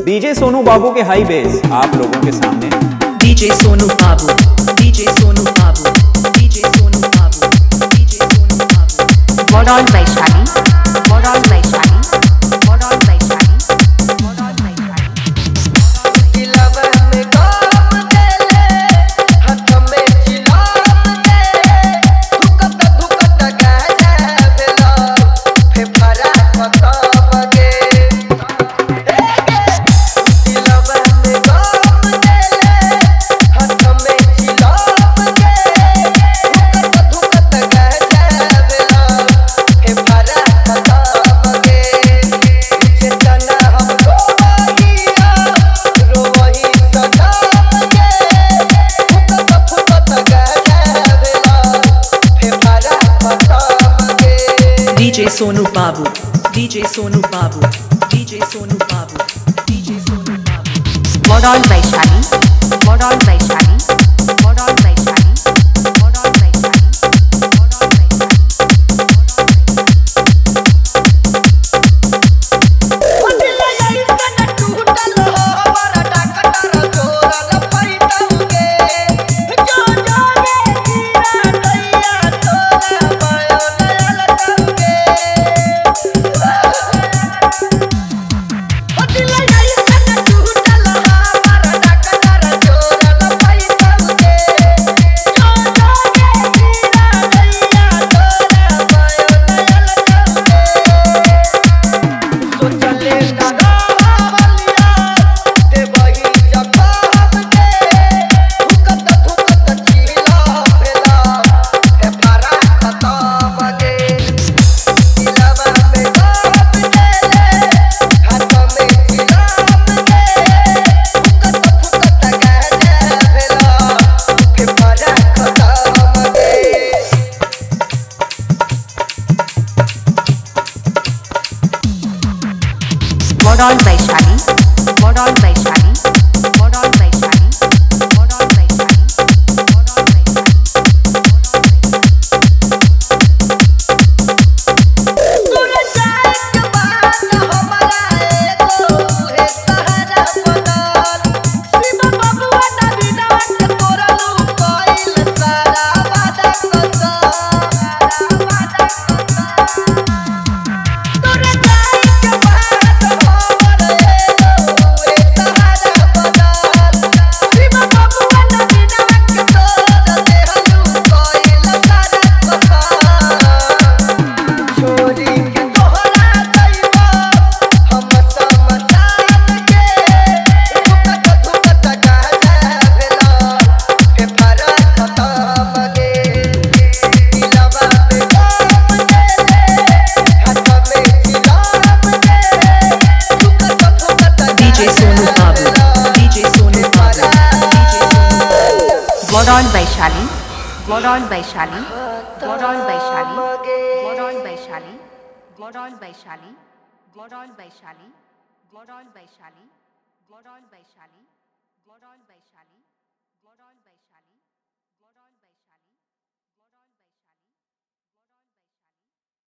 DJ Sonu बाबू के हाई base आप लोगों के सामने। डीजे सोनू बाबू, डीजे सोनू बाबू, डीजे सोनू बाबू, डीजे सोनू बाबू। बड़ौल वैशाली, बड़ौल वैशाली, बड़ौल वैशाली, बड़ौल वैशाली। दिलवा में काम देले, हाथ में चिलाम दे, धुकत धुकत गाजा बेला, फेफड़ा खतम गे। दिलवा में काम देले, हाथ में चिलाम दे, धुकत धुकत गाजा बेला, फेफड़ा खतम गे। चेतना हमको बाहिया रोवही सदाम गे, फुकत फुकत गाजा बेला, फेफड़ा खतम गे। डीजे सोनू बाबू, डीजे सोनू बाबू, डीजे सोनू बाबू, डीजे सोनू बाबू। बड़ौल वैशाली, बड़ौल वैशाली, बड़ौल वैशाली, बड़ौल वैशाली, बड़ौल वैशाली। दिल ऐसन टूटल हमारा डॉक्टर जोरल पैतम गे, जो जागे हीरा दैया तोरा मायो नयल तम गे। दिल ऐसन टूटल हमारा डॉक्टर जोरल पैतम गे, जो जागे हीरा दैया तोरा मायो नयल तम गे। सोचले ना रहलिया देवही जबाब दे, धुकत धुकत चिला भेला, फेफड़ा खतम गे। दिलवा में काम देले, हाथ में चिलाम दे, धुकत धुकत गाजा भेला, फेफड़ा खतम गे। बड़ौल वैशाली, बड़ौल वैशाली, बड़ौल वैशाली, बड़ौल वैशाली, बड़ौल वैशाली। तोर जाए के बाद हमरा एगो उहे सहारा बनल, शिव बबुआ नबीना के तोरलू कइल सारा वादा कसम। तोर जाए के बाद हमर एगो उहे सहारा बनल, शिव बबुआ नबीना के तोर देहलू कइल सारा कसम। छोरी के तोहरा जइबा हम समसान के, धुकत धुकत गाजा भेला, फेफड़ा खतम गे। दिलवा में काम देले, हाथ में चिलाम दे, धुकत धुकत डीजे सोनू बाबू, डीजे सोनू बाबू, डीजे सोनू बाबू। बड़ौल वैशाली, बड़ौल वैशाली, बड़ौल वैशाली, बड़ौल वैशाली, बड़ौल वैशाली, बड़ौल वैशाली, बड़ौल वैशाली, बड़ौल वैशाली, बड़ौल वैशाली, बड़ौल वैशाली।